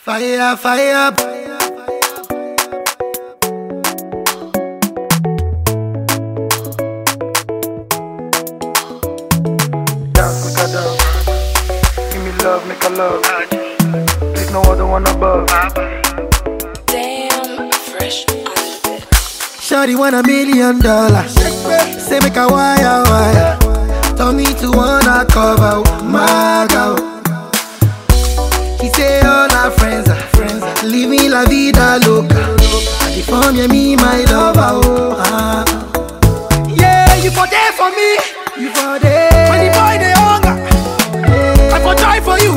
Fire, fire. Dance, make a dance. Give me love, make a love. There's no other one above. Damn, fresh on the bed. Shawty want $1 million. Say make a wire. Tell me to wanna cover my girl. He say all our friends are living la vida loca. I define me my lover. Yeah, you for there for me. You for there. When the boy they hunger, I for try for you.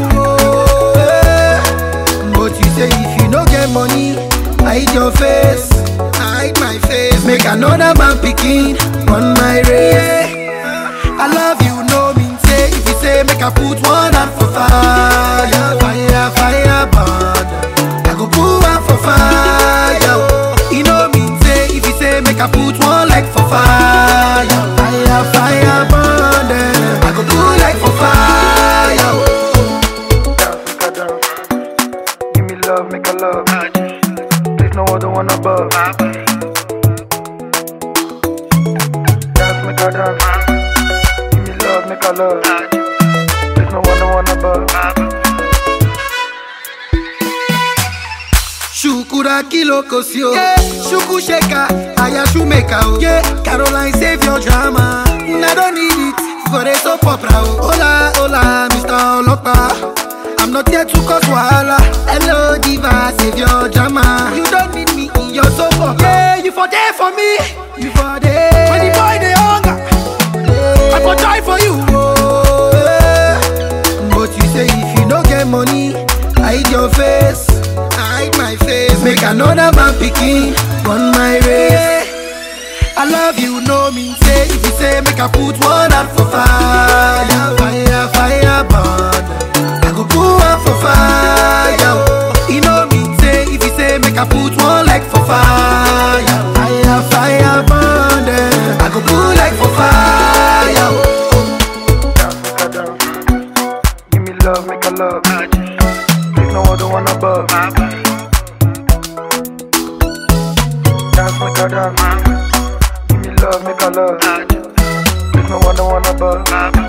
But you say if you no get money, hide your face. Hide my face. Make another man picking on my race. I love you, no mean say. If you say make I put one hand for fire, fire burn. I go put one for fire. You know mean say. If you say make I put one leg for fire, fire burn. I go put leg for fire. Dance, make a dance. Give me love, make a love. There's no other one above. Dance, make a dance. Give me love, make a love. There's no other one above. Shukura kilo kosio, yeah. Shuku sheka, aya shumeka, oh. Yeah. Caroline save your drama. I don't need it for a soap opera. Oh. Hola, hola, Mr. Olopa. I'm not here to cause wahala. Hello, diva, save your drama. You don't need me in your soap opera. Yeah, you for there for me. You for there. When the boy they hunger, I for try for you. Yeah. But you say if you don't get money, hide your face. Hide my face. Make another man picking on my race. I love you, no mean say. If you say make I put one hand for fire, fire burn. I go put one for fire. You know mean say. If you say make I put one leg for fire, fire burn. I go put leg for fire. Dance, make a dance. Give me love, make a love. There's no other one above. Dance, make a dance. Give me love, make a love. There's no other one above.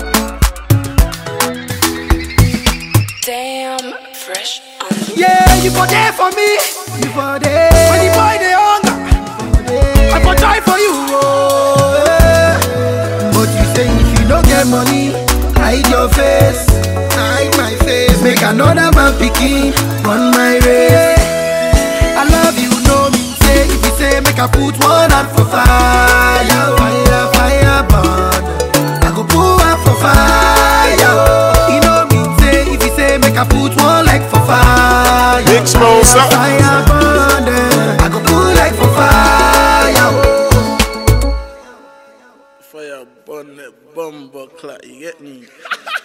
Damn, fresh on the bed. Yeah, you for there for me. You for there. When the boy they hunger, I for try for you. Yeah. But you say if you don't get money, hide your face. Hide my face. Make another man picking on my race. I love you, no mean say. If you say make I put one hand for fire, fire burn. I go put one for fire. You know mean say. If you say make I put one leg for fire, Exposure. fire burn. I go put leg for fire. Fire burn that bumper clock, you get me?